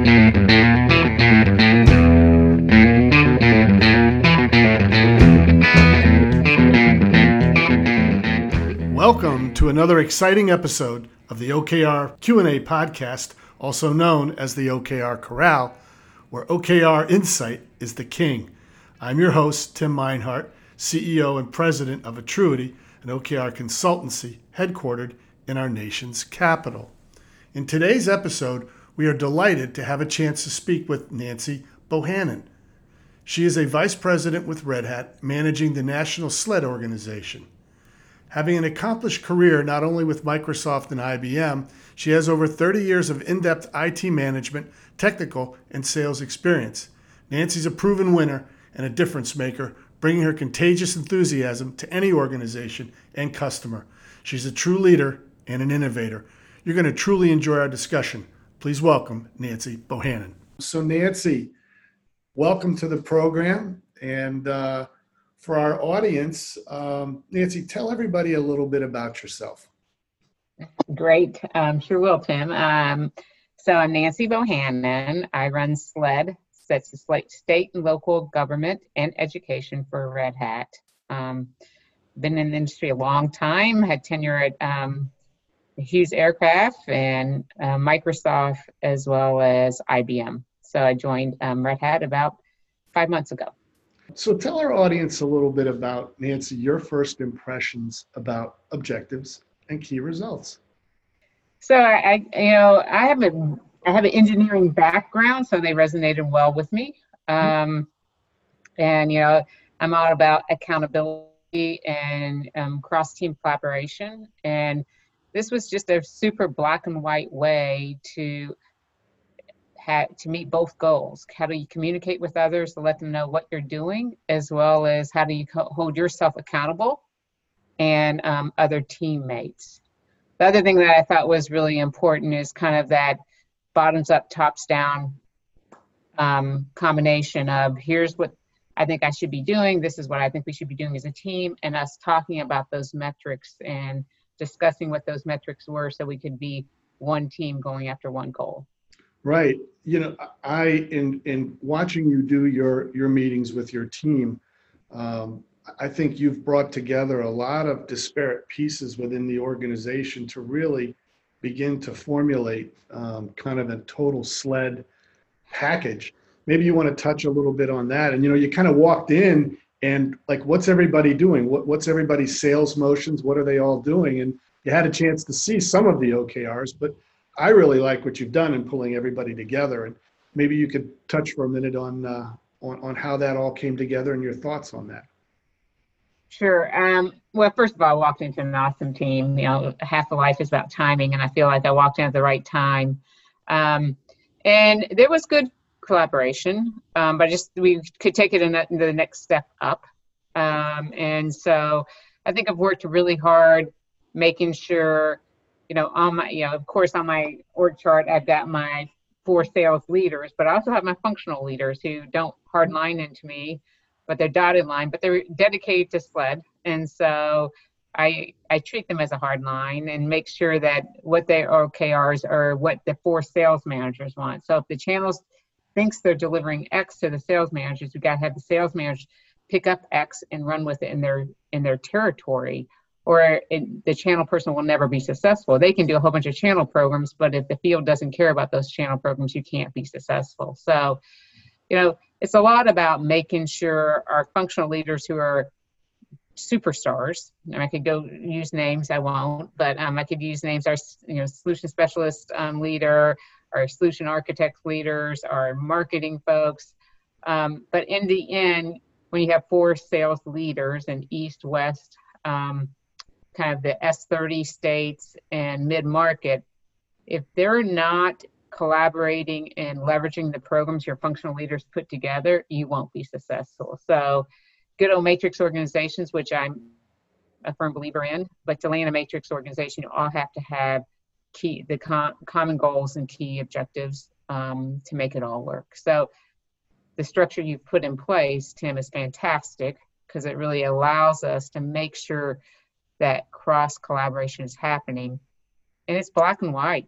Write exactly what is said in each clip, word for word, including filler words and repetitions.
Welcome to another exciting episode of the O K R Q and A podcast, also known as the O K R Corral, where O K R insight is the king. I'm your host, Tim Meinhardt, C E O and President of Attruity, an O K R consultancy headquartered in our nation's capital. In today's episode, we are delighted to have a chance to speak with Nancy Bohannon. She is a vice president with Red Hat, managing the National SLED organization. Having an accomplished career not only with Microsoft and I B M, she has over thirty years of in-depth I T management, technical, and sales experience. Nancy's a proven winner and a difference maker, bringing her contagious enthusiasm to any organization and customer. She's a true leader and an innovator. You're going to truly enjoy our discussion. Please welcome Nancy Bohannon. So Nancy, welcome to the program. And uh, for our audience, um, Nancy, tell everybody a little bit about yourself. Great. Um, sure will, Tim. Um, so I'm Nancy Bohannon. I run SLED, that's the state and local government and education for Red Hat. Um, been in the industry a long time, had tenure at um, Hughes Aircraft and uh, Microsoft, as well as I B M. So I joined um, Red Hat about five months ago. So tell our audience a little bit about, Nancy, your first impressions about objectives and key results. So I, I you know, I have a, I have an engineering background, so they resonated well with me. Um, and, you know, I'm all about accountability and um, cross-team collaboration. And this was just a super black and white way to Had to meet both goals. How do you communicate with others to let them know what you're doing, as well as how do you co- hold yourself accountable and um, other teammates. The other thing that I thought was really important is kind of that bottoms up, tops down um, combination of here's what I think I should be doing, this is what I think we should be doing as a team, and us talking about those metrics and discussing what those metrics were so we could be one team going after one goal. Right. You know, I, in in watching you do your, your meetings with your team, um, I think you've brought together a lot of disparate pieces within the organization to really begin to formulate um, kind of a total SLED package. Maybe you want to touch a little bit on that. And, you know, you kind of walked in and like, what's everybody doing? What, what's everybody's sales motions? What are they all doing? And you had a chance to see some of the O K Rs, but I really like what you've done in pulling everybody together, and maybe you could touch for a minute on uh, on, on how that all came together and your thoughts on that. Sure. Um, well, first of all, I walked into an awesome team. You know, half of life is about timing, and I feel like I walked in at the right time. Um, and there was good collaboration, um, but just we could take it in the, in the next step up. Um, and so I think I've worked really hard making sure, you know, on my, you know, of course, on my org chart, I've got my four sales leaders, but I also have my functional leaders who don't hard line into me, but they're dotted line, but they're dedicated to SLED. And so I I treat them as a hard line and make sure that what their O K Rs are what the four sales managers want. So if the channels thinks they're delivering X to the sales managers, we got to have the sales managers pick up X and run with it in their in their territory, or it, the channel person will never be successful. They can do a whole bunch of channel programs, but if the field doesn't care about those channel programs, you can't be successful. So, you know, it's a lot about making sure our functional leaders who are superstars, and I could go use names, I won't, but um, I could use names, our you know, solution specialist um, leader, our solution architect leaders, our marketing folks. Um, but in the end, when you have four sales leaders in East, West, um, kind of the S thirty states and mid-market, if they're not collaborating and leveraging the programs your functional leaders put together, you won't be successful. So good old matrix organizations, which I'm a firm believer in, but to land a matrix organization, you all have to have key the com- common goals and key objectives um, to make it all work. So the structure you've put in place, Tim, is fantastic because it really allows us to make sure that cross collaboration is happening, and it's black and white.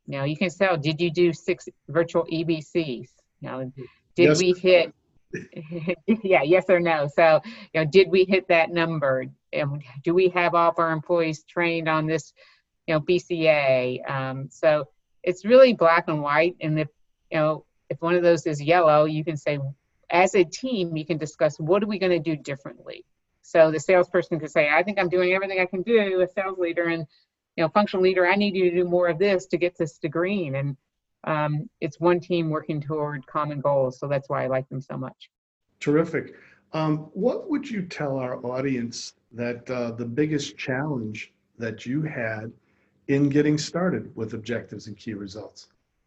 You know, you can sell, did you do six virtual E B Cs? You know, did Yes. we hit, yeah, yes or no? So, you know, did we hit that number? And do we have all of our employees trained on this, you know, B C A? Um, so it's really black and white. And if, you know, if one of those is yellow, you can say, as a team, you can discuss, what are we going to do differently? So the salesperson could say, I think I'm doing everything I can do as sales leader, and, you know, functional leader, I need you to do more of this to get this to green. And um, it's one team working toward common goals. So that's why I like them so much. Terrific. Um, what would you tell our audience that uh, the biggest challenge that you had in getting started with objectives and key results?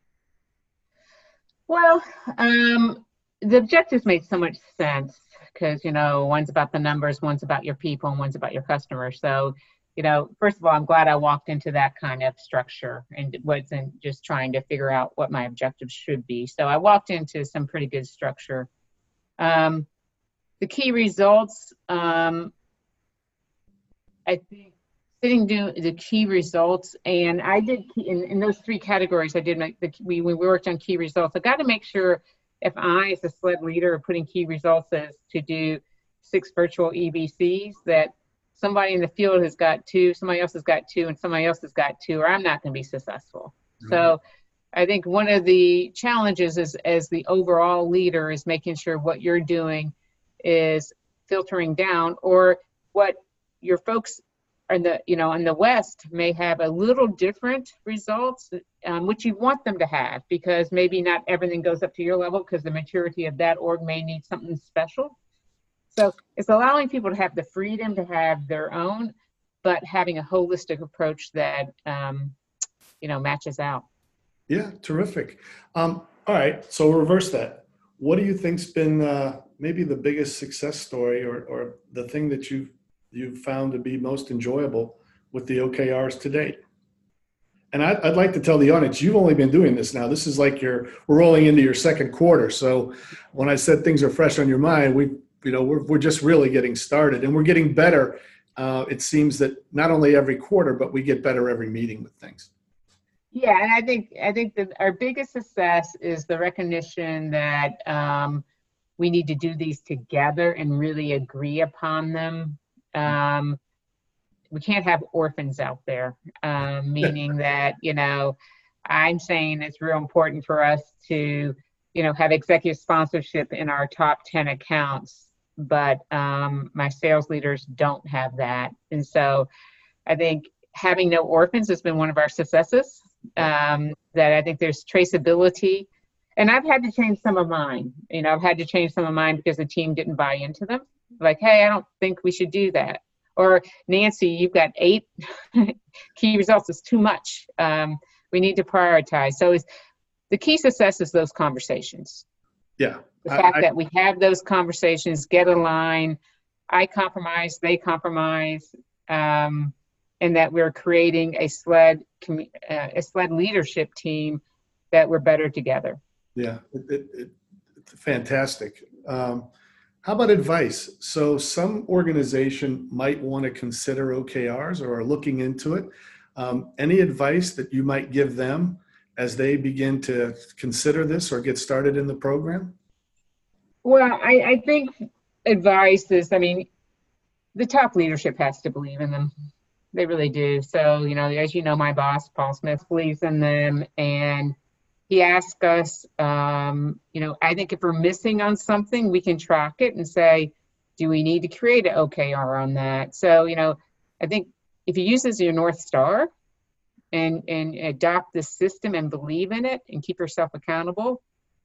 Well, um, the objectives made so much sense because, you know, one's about the numbers, one's about your people, and one's about your customers. So, you know, first of all, I'm glad I walked into that kind of structure and wasn't just trying to figure out what my objectives should be. So I walked into some pretty good structure. Um, the key results, um, I think sitting doing the key results, and I did key, in, in those three categories, I did make the, we, we worked on key results. I got to make sure if I, as a SLED leader, are putting key results as to do six virtual E B Cs, that somebody in the field has got two, somebody else has got two, and somebody else has got two, or I'm not going to be successful. Mm-hmm. So I think one of the challenges is, as the overall leader, is making sure what you're doing is filtering down, or what your folks in the, you know, in the West may have a little different results, um, which you want them to have, because maybe not everything goes up to your level because the maturity of that org may need something special. So it's allowing people to have the freedom to have their own, but having a holistic approach that, um, you know, matches out. Yeah, terrific. Um, all right, so we'll reverse that. What do you think's been uh, maybe the biggest success story, or, or the thing that you've you've found to be most enjoyable with the O K Rs to date? And I'd, I'd like to tell the audience, you've only been doing this now. This is like you're we're rolling into your second quarter. So when I said things are fresh on your mind, we you know we're we're just really getting started, and we're getting better. Uh, it seems that not only every quarter, but we get better every meeting with things. Yeah, and I think I think that our biggest success is the recognition that um, we need to do these together and really agree upon them. Um, we can't have orphans out there, um, meaning that, you know, I'm saying it's real important for us to, you know, have executive sponsorship in our top ten accounts, but um, my sales leaders don't have that. And so I think having no orphans has been one of our successes. Um, that I think there's traceability, and I've had to change some of mine. You know, I've had to change some of mine because the team didn't buy into them. Like, hey, I don't think we should do that. Or Nancy, you've got eight key results. It's too much. Um, we need to prioritize. So it's, the key success is those conversations. Yeah. The fact I, that we have those conversations, get aligned, I compromise, they compromise, um, and that we're creating a SLED, uh, a SLED leadership team that we're better together. Yeah, it, it, it, it's fantastic. Um, how about advice? So some organization might want to consider O K Rs or are looking into it. Um, any advice that you might give them as they begin to consider this or get started in the program? Well, I, I think advice is, I mean, the top leadership has to believe in them. They really do. So, you know, as you know, my boss, Paul Smith, believes in them. And he asked us, um, you know, I think if we're missing on something, we can track it and say, do we need to create an O K R on that? So, you know, I think if you use this as your North Star and, and adopt this system and believe in it and keep yourself accountable,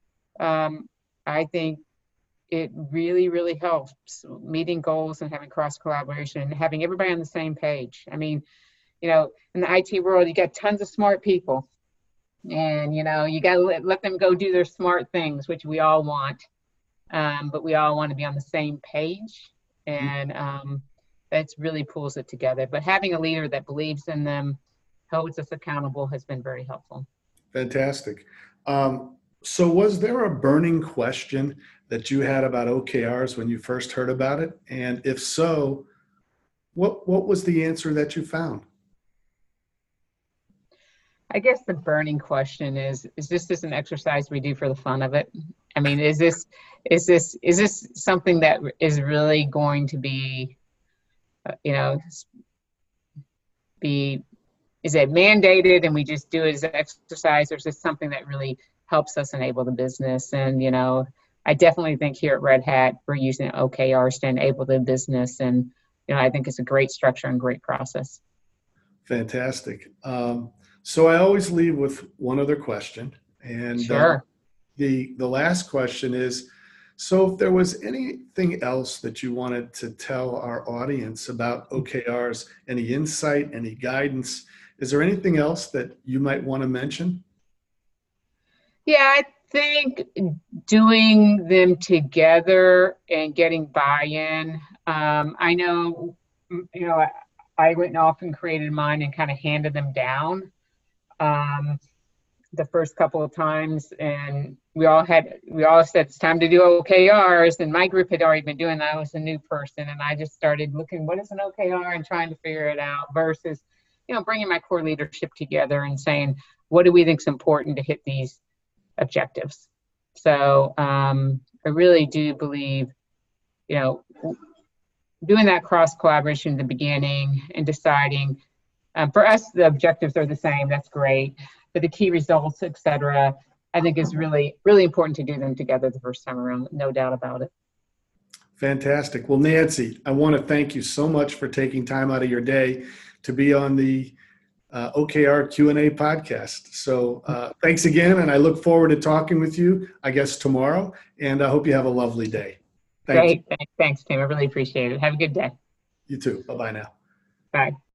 um, I think it really, really helps meeting goals and having cross collaboration and having everybody on the same page. I mean, you know, in the I T world, you got tons of smart people, and, you know, you got to let, let them go do their smart things, which we all want. Um, but we all want to be on the same page, and um, that really pulls it together. But having a leader that believes in them, holds us accountable, has been very helpful. Fantastic. Um, so was there a burning question that you had about O K Rs when you first heard about it? And if so, what what was the answer that you found? I guess the burning question is, is this just an exercise we do for the fun of it? I mean, is this, is this, is this something that is really going to be, uh, you know, be, is it mandated and we just do it as an exercise, or is this something that really helps us enable the business? And, you know, I definitely think here at Red Hat, we're using O K Rs to enable the business. And, you know, I think it's a great structure and great process. Fantastic. Um, so I always leave with one other question. And sure. uh, the, the last question is, so if there was anything else that you wanted to tell our audience about O K Rs, any insight, any guidance, is there anything else that you might want to mention? Yeah, I think doing them together and getting buy-in. Um, I know, you know, I, I went off and created mine and kind of handed them down um, the first couple of times, and we all had, we all said it's time to do O K Rs, and my group had already been doing that. I was a new person, and I just started looking, what is an O K R, and trying to figure it out versus, you know, bringing my core leadership together and saying, what do we think is important to hit these objectives? So um, I really do believe, you know, doing that cross collaboration in the beginning and deciding, um, for us, the objectives are the same, that's great, but the key results, et cetera, I think is really, really important to do them together the first time around, no doubt about it. Fantastic. Well, Nancy, I want to thank you so much for taking time out of your day to be on the uh, O K R Q and A podcast. So uh, thanks again, and I look forward to talking with you, I guess, tomorrow, and I hope you have a lovely day. Thank Great. you. Thanks, Tim. I really appreciate it. Have a good day. You too. Bye-bye now. Bye.